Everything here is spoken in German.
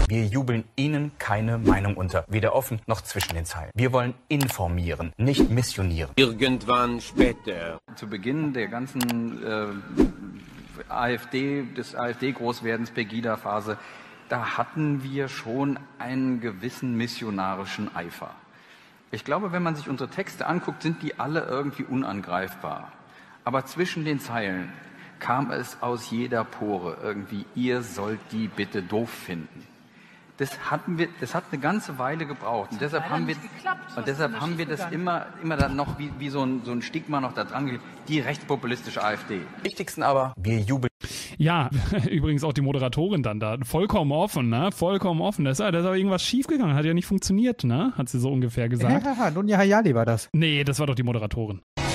Wir jubeln Ihnen keine Meinung unter, weder offen noch zwischen den Zeilen. Wir wollen informieren, nicht missionieren. Irgendwann später. Zu Beginn der ganzen des AfD-Großwerdens, Pegida-Phase, da hatten wir schon einen gewissen missionarischen Eifer. Ich glaube, wenn man sich unsere Texte anguckt, sind die alle irgendwie unangreifbar. Aber zwischen den Zeilen kam es aus jeder Pore irgendwie, ihr sollt die bitte doof finden. Das hat eine ganze Weile gebraucht. Und deshalb haben wir das immer dann noch wie so ein Stigma noch da dran gelegt. Die rechtspopulistische AfD. Wichtigsten aber, wir jubeln. Ja, übrigens auch die Moderatorin dann da. Vollkommen offen, ne? Vollkommen offen. Da ist aber irgendwas schiefgegangen. Hat ja nicht funktioniert, ne? Hat sie so ungefähr gesagt. Nunja Hayali war das. Nee, das war doch die Moderatorin.